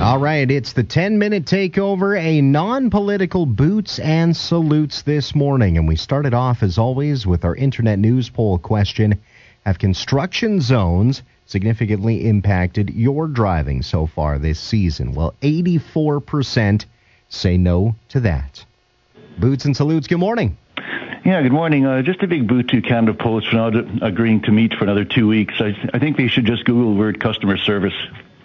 All right, it's the 10-minute takeover, a non-political boots and salutes this morning. And we started off, as always, with our Internet News Poll question. Have construction zones significantly impacted your driving so far this season? Well, 84% say no to that. Boots and salutes, good morning. Yeah, good morning. Just a big boot to Canada Post for not agreeing to meet for another 2 weeks. I think they should just Google the word customer service.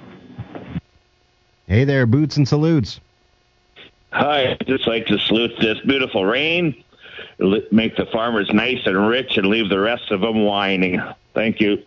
Hey there, Boots and salutes. Hi, I'd just like to salute this beautiful rain. Make the farmers nice and rich and leave the rest of them whining. Thank you.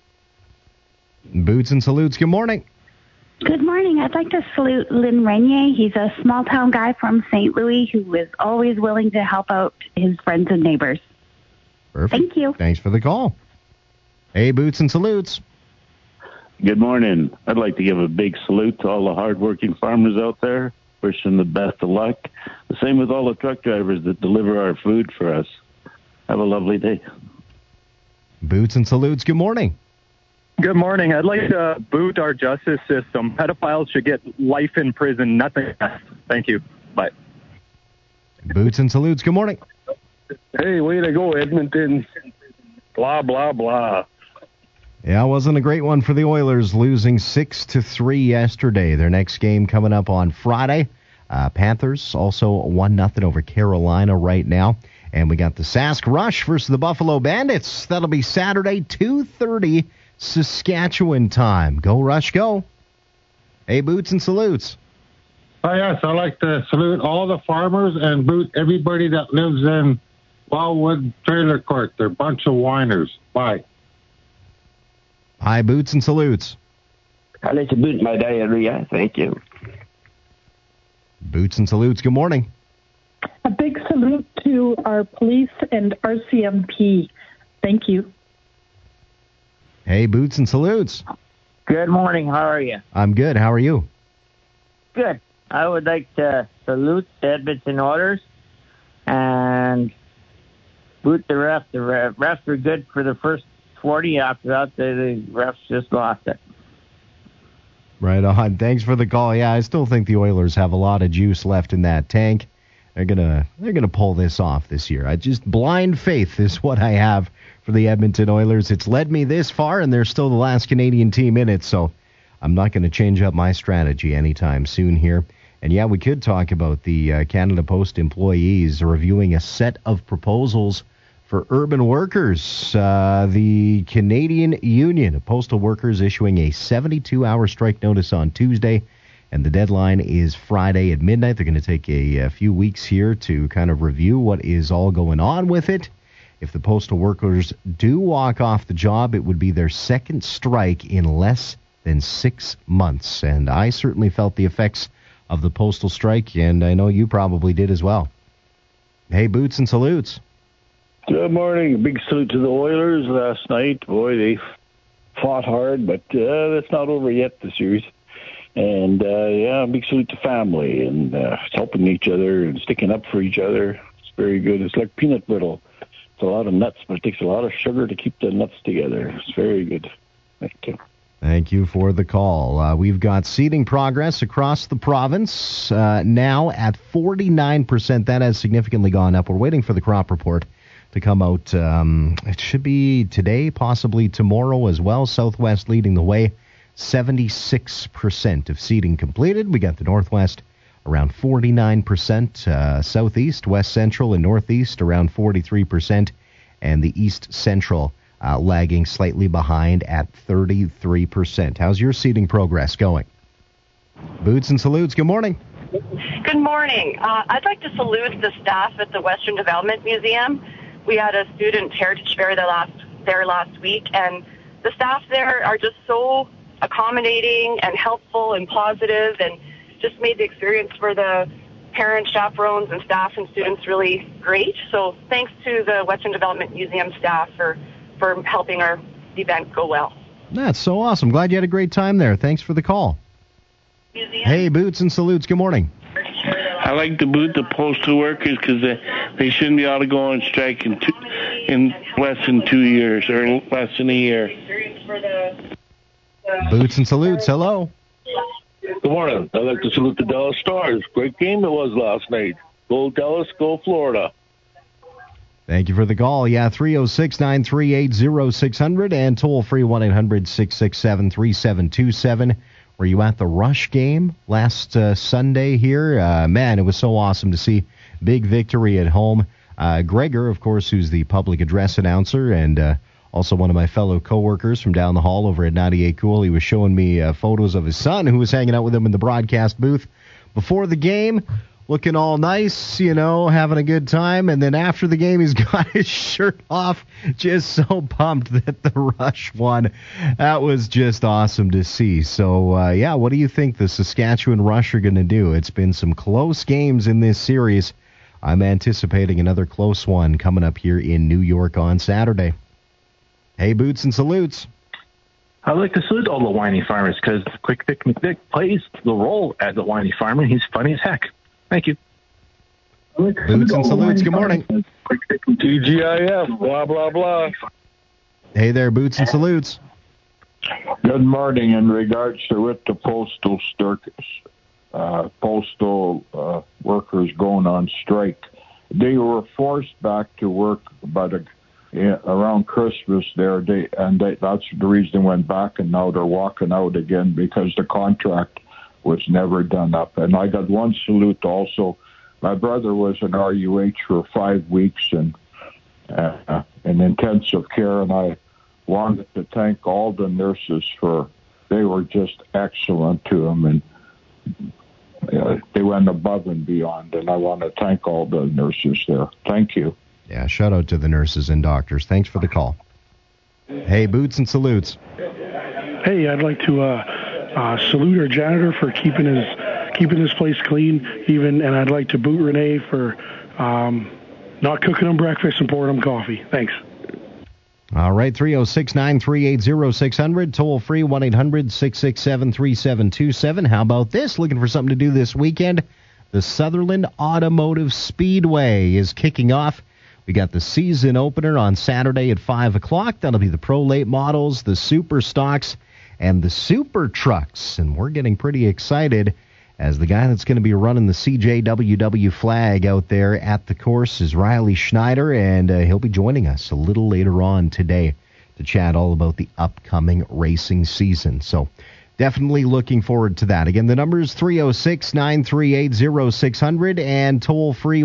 Boots and salutes, good morning. Good morning. I'd like to salute Lynn Renier. He's a small-town guy from St. Louis who is always willing to help out his friends and neighbors. Perfect. Thank you. Thanks for the call. Hey, Boots and salutes. Good morning. I'd like to give a big salute to all the hardworking farmers out there. Wish them the best of luck. The same with all the truck drivers that deliver our food for us. Have a lovely day. Boots and salutes, good morning. Good morning. I'd like to boot our justice system. Pedophiles should get life in prison, nothing less. Thank you. Bye. Boots and salutes, good morning. Hey, way to go, Edmonton. Blah, blah, blah. Yeah, it wasn't a great one for the Oilers, losing 6-3 yesterday. Their next game coming up on Friday. Panthers also 1-0 over Carolina right now. And we got the Sask Rush versus the Buffalo Bandits. That'll be Saturday, 2:30 Saskatchewan time. Go Rush, go. Hey, Boots and salutes. Oh, yes, I'd like to salute all the farmers and boot everybody that lives in Wildwood Trailer Court. They're a bunch of whiners. Bye. Hi, Boots and salutes. I'd like to boot my diarrhea. Thank you. Boots and salutes, good morning. A big salute to our police and RCMP. Thank you. Hey, Boots and salutes. Good morning. How are you? I'm good. How are you? Good. I would like to salute the Edmonton Oilers and boot the ref. The refs were good for the first 40. After that, the refs just lost it. Right on. Thanks for the call. Yeah, I still think the Oilers have a lot of juice left in that tank. They're gonna pull this off this year. Blind faith is what I have for the Edmonton Oilers. It's led me this far, and they're still the last Canadian team in it, so I'm not going to change up my strategy anytime soon here. And yeah, we could talk about the Canada Post employees reviewing a set of proposals for urban workers. The Canadian Union of Postal Workers issuing a 72-hour strike notice on Tuesday, and the deadline is Friday at midnight. They're going to take a few weeks here to kind of review what is all going on with it. If the postal workers do walk off the job, it would be their second strike in less than 6 months. And I certainly felt the effects of the postal strike, and I know you probably did as well. Hey, Boots and salutes. Good morning. A big salute to the Oilers last night. Boy, they fought hard, but that's not over yet, the series. And, big salute to family and helping each other and sticking up for each other. It's very good. It's like peanut brittle. It's a lot of nuts, but it takes a lot of sugar to keep the nuts together. It's very good. Thank you. Thank you for the call. We've got seeding progress across the province now at 49%. That has significantly gone up. We're waiting for the crop report to come out. It should be today, possibly tomorrow as well. Southwest leading the way, 76% of seeding completed. We got the Northwest around 49%, Southeast, West Central, and Northeast around 43%, and the East Central lagging slightly behind at 33%. How's your seeding progress going? Boots and salutes, good morning. Good morning. I'd like to salute the staff at the Western Development Museum. We had a student heritage fair there last week, and the staff there are just so accommodating and helpful and positive, and just made the experience for the parents, chaperones, and staff and students really great. So thanks to the Western Development Museum staff for helping our event go well. That's so awesome. Glad you had a great time there. Thanks for the call. Museum. Hey, Boots and salutes. Good morning. I like to boot the postal workers because they shouldn't be able to go on strike in less than 2 years or less than a year. Boots and salutes. Hello. Good morning. I'd like to salute the Dallas Stars. Great game it was last night. Go Dallas, go Florida. Thank you for the call. Yeah, 306-938-0600 and toll-free 1-800-667-3727. Were you at the Rush game last Sunday here? Man, it was so awesome to see. Big victory at home. Gregor, of course, who's the public address announcer and also one of my fellow coworkers from down the hall over at 98 Cool. He was showing me photos of his son who was hanging out with him in the broadcast booth before the game, looking all nice, having a good time. And then after the game, he's got his shirt off, just so pumped that the Rush won. That was just awesome to see. So, what do you think the Saskatchewan Rush are going to do? It's been some close games in this series. I'm anticipating another close one coming up here in New York on Saturday. Hey, Boots and Salutes. I'd like to salute all the whiny farmers because Quick Dick McDick plays the role as a whiny farmer. He's funny as heck. Thank you. Boots and Salutes, good morning. TGIF, blah, blah, blah. Hey there, Boots and Salutes. Good morning. In regards to with the postal workers going on strike, they were forced back to work around Christmas there, that's the reason they went back, and now they're walking out again because the contract was never done up. And I got one salute also. My brother was in RUH for 5 weeks in intensive care, and I wanted to thank all the nurses they were just excellent to him, and they went above and beyond, and I want to thank all the nurses there. Thank you. Yeah, shout out to the nurses and doctors. Thanks for the call. Hey, Boots and Salutes. Hey, I'd like to salute our janitor for keeping his place clean, and I'd like to boot Renee for not cooking him breakfast and pouring him coffee. Thanks. All right, 306-938-0600, toll free 1-800-667-3727. How about this? Looking for something to do this weekend? The Sutherland Automotive Speedway is kicking off. We got the season opener on Saturday at 5 o'clock. That'll be the Pro Late models, the Super Stocks, and the Super Trucks. And we're getting pretty excited as the guy that's going to be running the CJWW flag out there at the course is Riley Schneider, and he'll be joining us a little later on today to chat all about the upcoming racing season. So definitely looking forward to that. Again, the number is 306-938-0600 and toll-free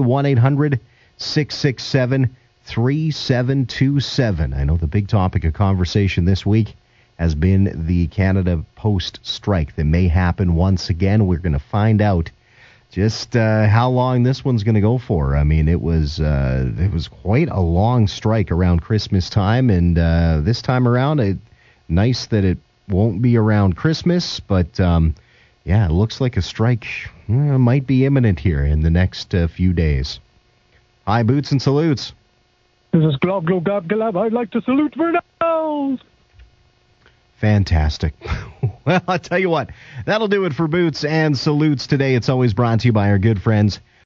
1-800-667-3727. I know the big topic of conversation this week has been the Canada Post strike that may happen once again. We're going to find out just how long this one's going to go for. I mean, it was quite a long strike around Christmas time, and this time around, nice that it won't be around Christmas, but it looks like a strike might be imminent here in the next few days. Hi, Boots and Salutes. This is Glob Glob Glob Glob. I'd like to salute Vernals. Fantastic. Well, I'll tell you what, that'll do it for Boots and Salutes today. It's always brought to you by our good friends